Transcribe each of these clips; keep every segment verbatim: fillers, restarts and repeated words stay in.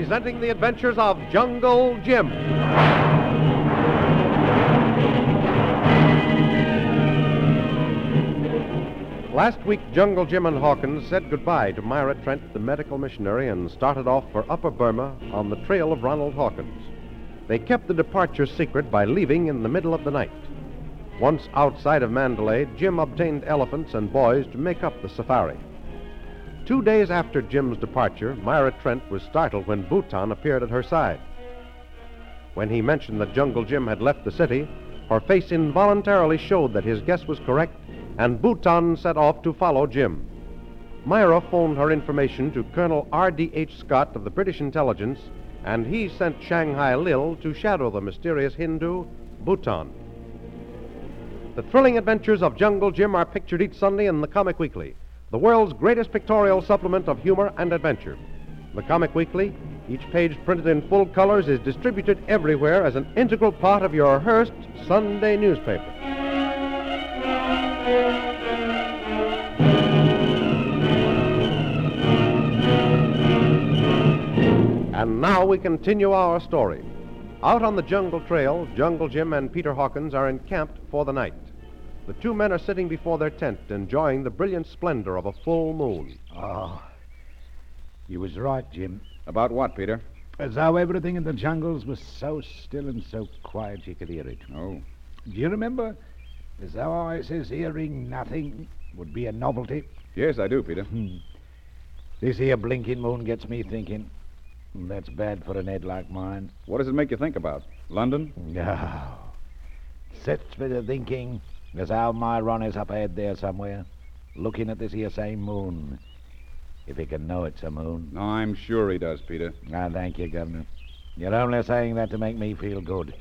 presenting the adventures of Jungle Jim. Last week, Jungle Jim and Hawkins said goodbye to Myra Trent, the medical missionary, and started off for Upper Burma on the trail of Ronald Hawkins. They kept the departure secret by leaving in the middle of the night. Once outside of Mandalay, Jim obtained elephants and boys to make up the safari. Two days after Jim's departure, Myra Trent was startled when Bhutan appeared at her side. When he mentioned that Jungle Jim had left the city, her face involuntarily showed that his guess was correct, and Bhutan set off to follow Jim. Myra phoned her information to Colonel R D H Scott of the British intelligence, and he sent Shanghai Lil to shadow the mysterious Hindu, Bhutan. The thrilling adventures of Jungle Jim are pictured each Sunday in the Comic Weekly, the world's greatest pictorial supplement of humor and adventure. The Comic Weekly, each page printed in full colors, is distributed everywhere as an integral part of your Hearst Sunday newspaper. And now we continue our story. Out on the jungle trail, Jungle Jim and Peter Hawkins are encamped for the night. The two men are sitting before their tent, enjoying the brilliant splendor of a full moon. Oh, you was right, Jim. About what, Peter? As how everything in the jungles was so still and so quiet you could hear it. Oh. Do you remember? As how I says hearing nothing would be a novelty. Yes, I do, Peter. Hmm. This here blinking moon gets me thinking. That's bad for an head like mine. What does it make you think about? London? No. Sets for the thinking as how my Ron is up ahead there somewhere, looking at this here same moon. If he can know it's a moon. No, I'm sure he does, Peter. Ah, thank you, Governor. You're only saying that to make me feel good.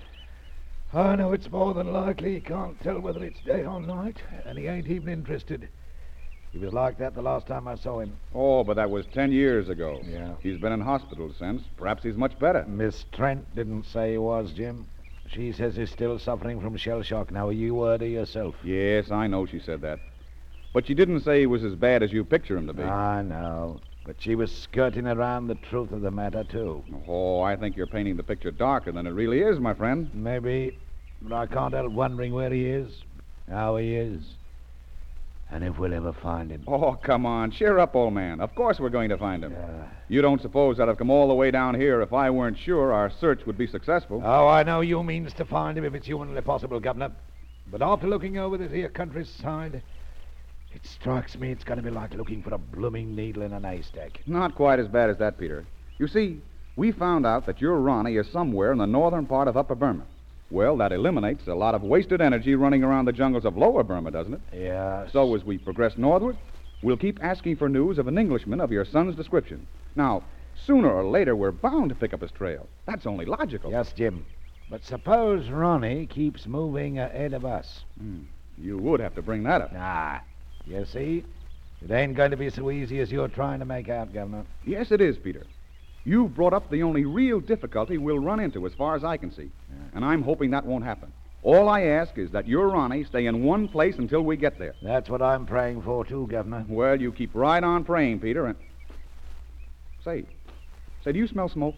I know it's more than likely he can't tell whether it's day or night, and he ain't even interested. He was like that the last time I saw him. Oh, but that was ten years ago. Yeah. He's been in hospital since. Perhaps he's much better. Miss Trent didn't say he was, Jim. She says he's still suffering from shell shock. Now, you heard her yourself. Yes, I know she said that. But she didn't say he was as bad as you picture him to be. I know. But she was skirting around the truth of the matter, too. Oh, I think you're painting the picture darker than it really is, my friend. Maybe, but I can't help wondering where he is, how he is, and if we'll ever find him. Oh, come on. Cheer up, old man. Of course we're going to find him. Uh, You don't suppose I'd have come all the way down here if I weren't sure our search would be successful? oh, I know you means to find him if it's humanly possible, Governor. But after looking over this here countryside, it strikes me it's going to be like looking for a blooming needle in an haystack. Not quite as bad as that, Peter. You see, we found out that your Ronnie is somewhere in the northern part of Upper Burma. Well, that eliminates a lot of wasted energy running around the jungles of Lower Burma, doesn't it? Yeah. So as we progress northward, we'll keep asking for news of an Englishman of your son's description. Now, sooner or later, we're bound to pick up his trail. That's only logical. Yes, Jim. But suppose Ronnie keeps moving ahead of us. Hmm. You would have to bring that up. Ah, you see? It ain't going to be so easy as you're trying to make out, Governor. Yes, it is, Peter. You've brought up the only real difficulty we'll run into as far as I can see. Yeah. And I'm hoping that won't happen. All I ask is that your Ronnie stay in one place until we get there. That's what I'm praying for, too, Governor. Well, you keep right on praying, Peter, and... Say, say, do you smell smoke?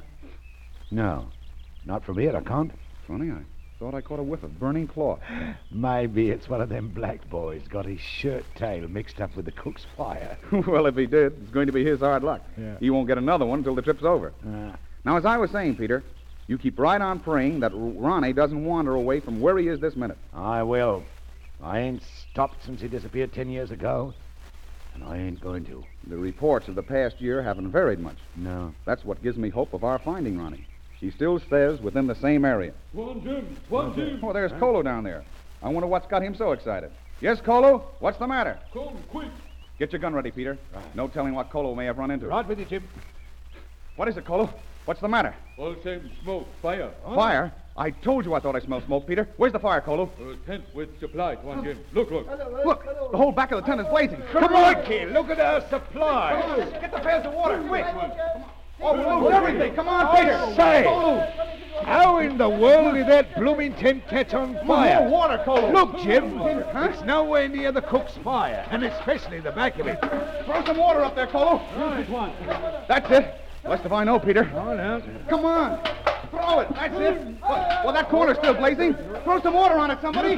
No, not from here, I can't. Funny, I thought I caught a whiff of burning cloth. Maybe it's one of them black boys got his shirt tail mixed up with the cook's fire. Well, if he did, it's going to be his hard luck. Yeah. He won't get another one until the trip's over. Ah. Now, as I was saying, Peter, you keep right on praying that Ronnie doesn't wander away from where he is this minute. I will. I ain't stopped since he disappeared ten years ago, and I ain't going to. The reports of the past year haven't varied much. No. That's what gives me hope of our finding Ronnie. He still stays within the same area. One, Jim. One, Jim. Oh, there's Colo down there. I wonder what's got him so excited. Yes, Colo? What's the matter? Come, quick. Get your gun ready, Peter. No telling what Colo may have run into. Right with you, Jim. What is it, Colo? What's the matter? All same smoke, fire. Fire? I told you I thought I smelled smoke, Peter. Where's the fire, Colo? Uh, tent with supplies, one, Jim. Look, look. Look, the whole back of the tent is blazing. Come on, kid. Look at our supplies. Get the pails of water, quick. Oh, we'll lose everything. Come on, Peter. Say, Colo. how in the world did that blooming tent catch on fire? More water, Colo. Look, Jim, it's nowhere near the cook's fire, and especially the back of it. Throw some water up there, Colo. Right, one. That's it. Lest if I know, Peter. Oh, no. Come on. Throw it. That's it. Well, well, that corner's still blazing. Throw some water on it, somebody.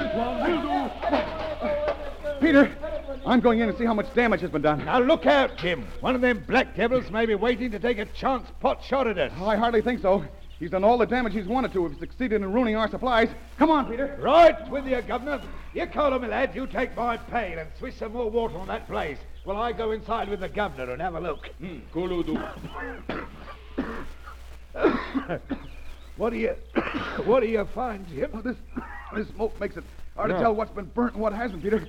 Peter, I'm going in and see how much damage has been done. Now, look out, Jim. One of them black devils may be waiting to take a chance pot shot at us. Oh, I hardly think so. He's done all the damage he's wanted to if he's succeeded in ruining our supplies. Come on, Peter. Right with you, Governor. You call him, lad. You take my pail and swish some more water on that blaze. While I go inside with the governor and have a look. Hmm, Kuludu. What do you... what do you find, Jim? Oh, this, this smoke makes it hard Yeah. to tell what's been burnt and what hasn't, Peter.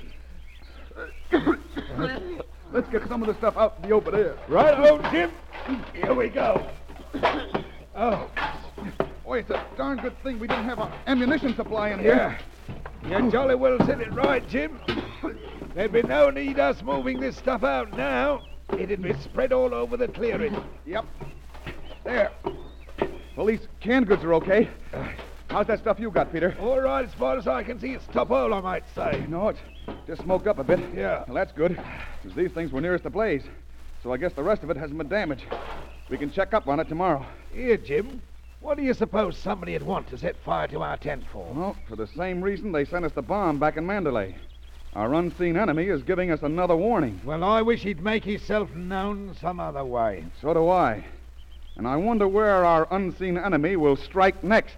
Let's get some of the stuff out in the open air. Right, oh, Jim. Here we go. Oh, Boy, it's a darn good thing we didn't have an ammunition supply in here. yeah. You jolly well said it right, Jim. There'd be no need us moving this stuff out now. It'd be spread all over the clearing. Yep. There. Well, these canned goods are okay. How's that stuff you got, Peter? All right, as far as I can see, it's top hole, I might say. No, it's just smoked up a bit. Yeah. Well, that's good, because these things were nearest the blaze. So I guess the rest of it hasn't been damaged. We can check up on it tomorrow. Here, Jim. What do you suppose somebody'd want to set fire to our tent for? Well, for the same reason they sent us the bomb back in Mandalay. Our unseen enemy is giving us another warning. Well, I wish he'd make himself known some other way. So do I. And I wonder where our unseen enemy will strike next.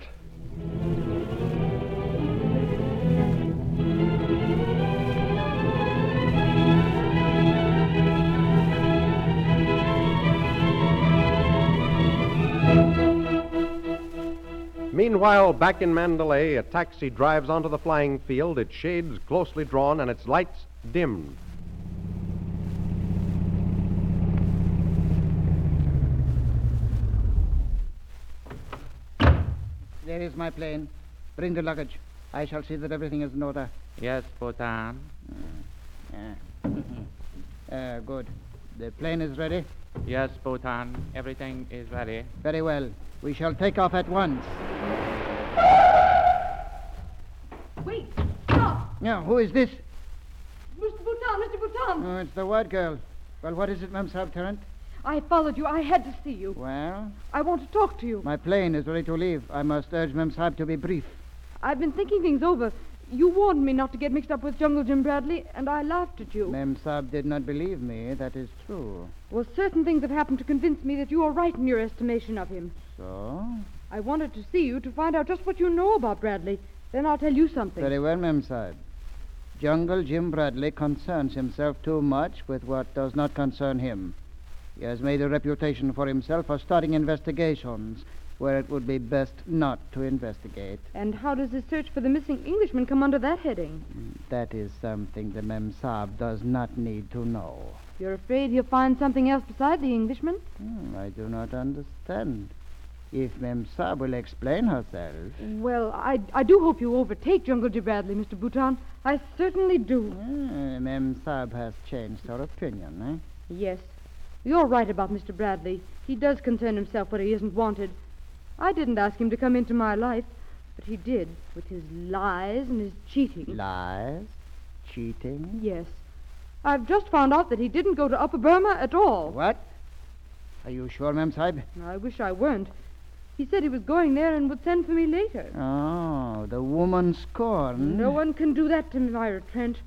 Meanwhile, back in Mandalay, a taxi drives onto the flying field, its shades closely drawn and its lights dimmed. There is my plane. Bring the luggage. I shall see that everything is in order. Yes, Bhutan. Yeah. uh, good. The plane is ready? Yes, Bhutan. Everything is ready. Very well. We shall take off at once. Wait! Stop! Now, who is this? Mister Bhutan, Mister Bhutan! Oh, it's the white girl. Well, what is it, Ma'am Sab Tarrant? I followed you. I had to see you. Well, I want to talk to you. my plane is ready to leave. I must urge Ma'am Sab to be brief. I've been thinking things over. You warned me not to get mixed up with Jungle Jim Bradley, and I laughed at you. Ma'am Sab did not believe me. That is true. Well, certain things have happened to convince me that you are right in your estimation of him. So? I wanted to see you to find out just what you know about Bradley. Then I'll tell you something. Very well, Ma'am Sab. Jungle Jim Bradley concerns himself too much with what does not concern him. He has made a reputation for himself for starting investigations where it would be best not to investigate. And how does his search for the missing Englishman come under that heading? That is something the Mem Sab does not need to know. You're afraid he'll find something else beside the Englishman? Hmm, I do not understand. If Mem Sab will explain herself. Well, I, I do hope you overtake Jungle Jim Bradley, Mister Bhutan. I certainly do. Ah, Mem Sab has changed her opinion, eh? Yes. You're right about Mister Bradley. He does concern himself where he isn't wanted. I didn't ask him to come into my life, but he did, with his lies and his cheating. Lies? Cheating? Yes. I've just found out that he didn't go to Upper Burma at all. What? Are you sure, Mem Sab? I wish I weren't. He said he was going there and would send for me later. Oh, the woman scorned. No one can do that to Myra Trent.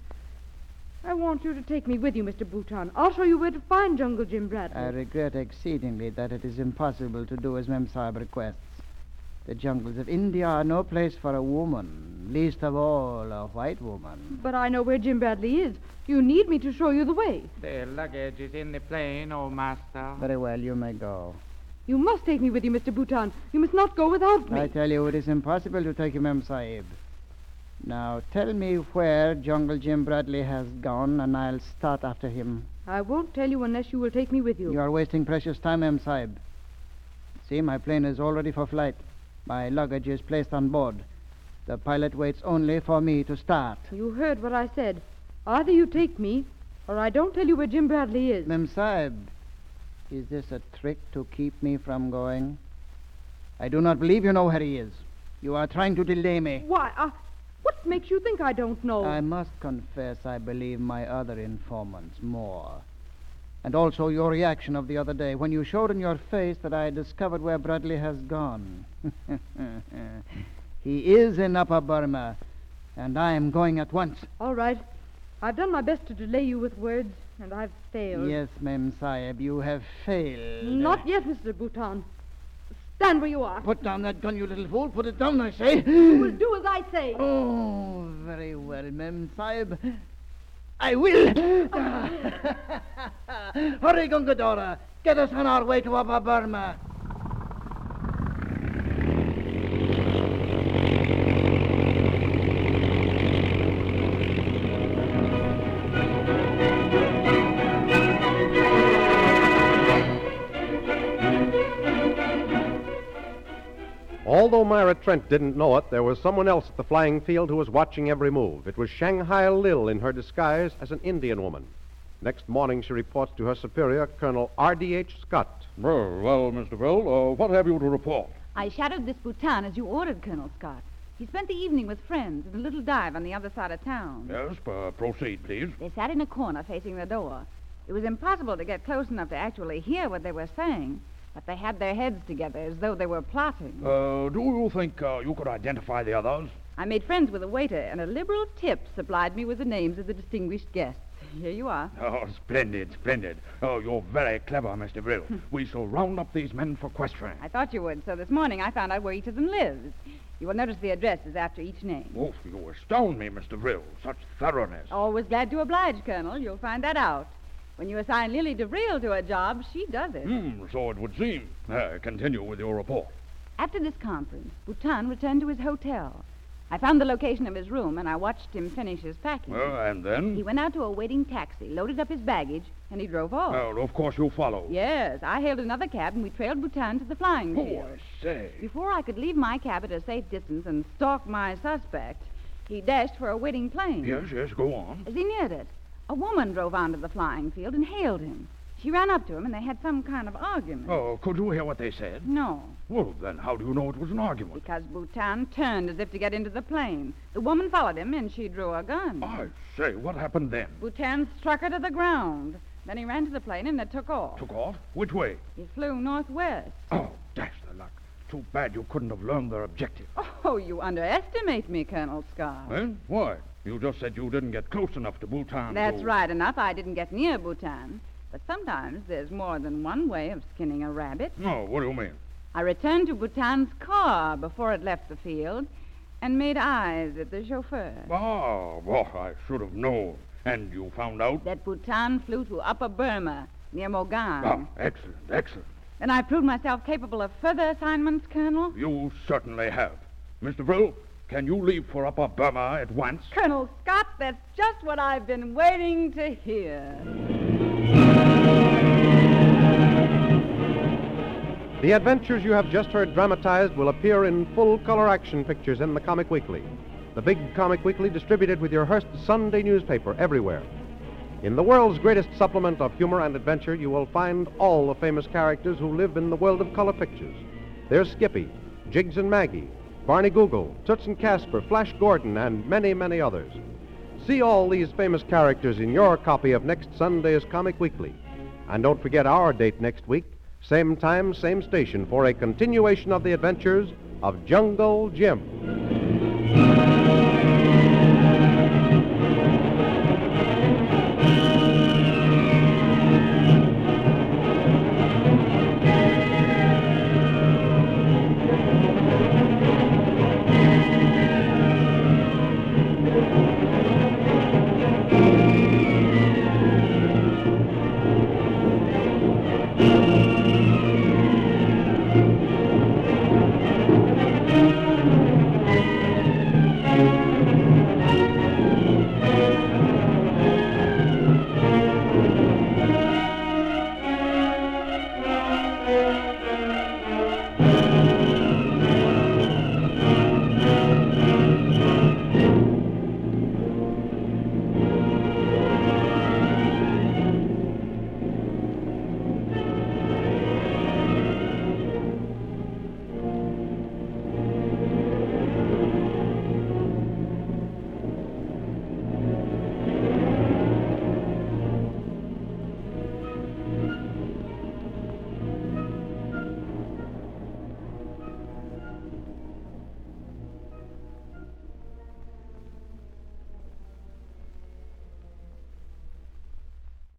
I want you to take me with you, Mister Bhutan. I'll show you where to find Jungle Jim Bradley. I regret exceedingly that it is impossible to do as Mem Sab requests. The jungles of India are no place for a woman, least of all a white woman. But I know where Jim Bradley is. You need me to show you the way. The luggage is in the plane, oh master. Very well, you may go. You must take me with you, Mister Bhutan. You must not go without me. I tell you, it is impossible to take you, Mem Sahib. Now, tell me where Jungle Jim Bradley has gone, and I'll start after him. I won't tell you unless you will take me with you. You are wasting precious time, Mem Sahib. See, my plane is all ready for flight. My luggage is placed on board. The pilot waits only for me to start. You heard what I said. Either you take me, or I don't tell you where Jim Bradley is. Mem Sahib, is this a trick to keep me from going? I do not believe you know where he is. You are trying to delay me. Why, uh, what makes you think I don't know? I must confess I believe my other informants more. And also your reaction of the other day when you showed in your face that I had discovered where Bradley has gone. He is in Upper Burma, and I am going at once. All right. I've done my best to delay you with words, and I've failed. Yes, Mem Sahib, you have failed. Not yet, Mister Bhutan. Stand where you are. Put down that gun, you little fool. Put it down, I say. You will do as I say. Oh, very well, Mem Sahib. I will. Hurry, Gungadora. Get us on our way to Upper Burma. Although Myra Trent didn't know it, there was someone else at the flying field who was watching every move. It was Shanghai Lil in her disguise as an Indian woman. Next morning, she reports to her superior, Colonel R D H Scott. Well, well, Mister Brill, uh, what have you to report? I shadowed this Bhutan as you ordered, Colonel Scott. He spent the evening with friends at a little dive on the other side of town. Yes, uh, proceed, please. They sat in a corner facing the door. It was impossible to get close enough to actually hear what they were saying, but they had their heads together as though they were plotting. Uh, do you think uh, you could identify the others? I made friends with a waiter, and a liberal tip supplied me with the names of the distinguished guests. Here you are. Oh, splendid, splendid. Oh, you're very clever, Mister Brill. We shall round up these men for questioning. I thought you would, so this morning I found out where each of them lives. You will notice the address is after each name. Oh, you astound me, Mister Brill. Such thoroughness. Always glad to oblige, Colonel. You'll find that out. When you assign Lily DeVril to a job, she does it. Hmm, so it would seem. Uh, continue with your report. After this conference, Bhutan returned to his hotel. I found the location of his room, and I watched him finish his packing. Uh, and then? He went out to a waiting taxi, loaded up his baggage, and he drove off. Well, of course you followed. Yes, I hailed another cab, and we trailed Bhutan to the flying Oh, field. I say. Before I could leave my cab at a safe distance and stalk my suspect, he dashed for a waiting plane. Yes, yes, go on. As he neared it, a woman drove onto the flying field and hailed him. She ran up to him, and they had some kind of argument. Oh, could you hear what they said? No, Well, then how do you know it was an argument? because Bhutan turned as if to get into the plane. The woman followed him, and she drew a gun. I say, what happened then? Bhutan struck her to the ground. Then he ran to the plane, and it took off. Took off? Which way? He flew northwest. Oh, dash the luck. Too bad you couldn't have learned their objective. Oh, you underestimate me, Colonel Scott. Eh? Why? You just said you didn't get close enough to Bhutan. That's to... right enough. I didn't get near Bhutan. But sometimes there's more than one way of skinning a rabbit. No, what do you mean? I returned to Bhutan's car before it left the field and made eyes at the chauffeur. Oh, well, I should have known. And you found out? That Bhutan flew to Upper Burma, near Mogan. Ah, excellent, excellent. And I proved myself capable of further assignments, Colonel. You certainly have. Mister Brill, can you leave for Upper Burma at once? Colonel Scott, that's just what I've been waiting to hear. The adventures you have just heard dramatized will appear in full-color action pictures in the Comic Weekly, the big Comic Weekly distributed with your Hearst Sunday newspaper everywhere. In the world's greatest supplement of humor and adventure, you will find all the famous characters who live in the world of color pictures. There's Skippy, Jiggs and Maggie, Barney Google, Toots and Casper, Flash Gordon, and many, many others. See all these famous characters in your copy of next Sunday's Comic Weekly. And don't forget our date next week, same time, same station, for a continuation of the adventures of Jungle Jim.